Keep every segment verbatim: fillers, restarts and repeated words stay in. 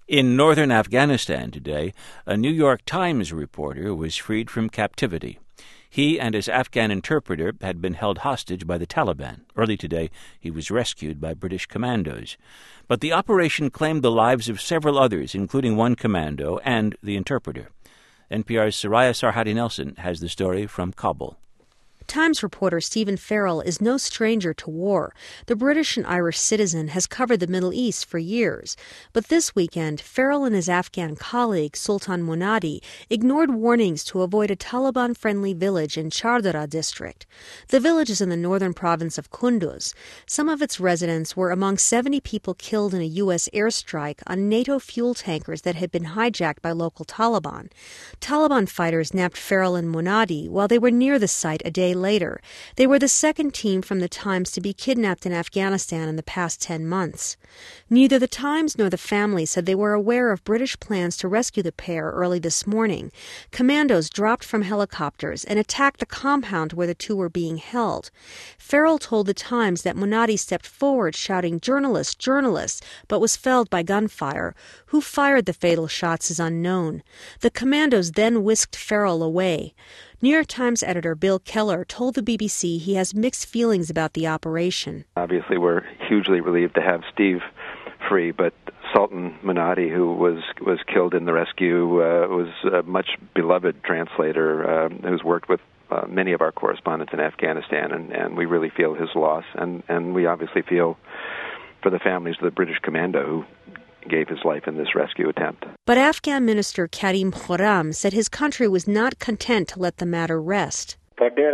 In northern Afghanistan today, a New York Times reporter was freed from captivity. He and his Afghan interpreter had been held hostage by the Taliban. Early today, he was rescued by British commandos. But the operation claimed the lives of several others, including one commando and the interpreter. N P R's Soraya Sarhadi Nelson has the story from Kabul. Times reporter Stephen Farrell is no stranger to war. The British and Irish citizen has covered the Middle East for years. But this weekend, Farrell and his Afghan colleague, Sultan Monadi, ignored warnings to avoid a Taliban-friendly village in Chardara district. The village is in the northern province of Kunduz. Some of its residents were among seventy people killed in a U S airstrike on NATO fuel tankers that had been hijacked by local Taliban. Taliban fighters nabbed Farrell and Monadi while they were near the site a day later. They were the second team from the Times to be kidnapped in Afghanistan in the past ten months. Neither the Times nor the family said they were aware of British plans to rescue the pair early this morning. Commandos dropped from helicopters and attacked the compound where the two were being held. Farrell told the Times that Monadi stepped forward shouting, "Journalists, journalists," but was felled by gunfire. Who fired the fatal shots is unknown. The commandos then whisked Farrell away. New York Times editor Bill Keller told the B B C he has mixed feelings about the operation. Obviously, we're hugely relieved to have Steve free, but Sultan Monadi, who was was killed in the rescue, uh, was a much beloved translator uh, who's worked with uh, many of our correspondents in Afghanistan, and, and we really feel his loss, and, and we obviously feel for the families of the British commando who gave his life in this rescue attempt. But Afghan Minister Karim Khorram said his country was not content to let the matter rest. We at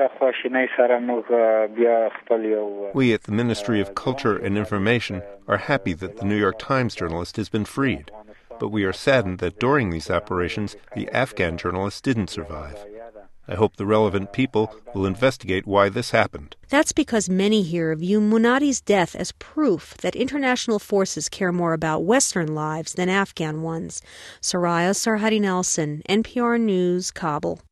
the Ministry of Culture and Information are happy that the New York Times journalist has been freed, but we are saddened that during these operations the Afghan journalist didn't survive. I hope the relevant people will investigate why this happened. That's because many here view Monadi's death as proof that international forces care more about Western lives than Afghan ones. Soraya Sarhadi Nelson, N P R News, Kabul.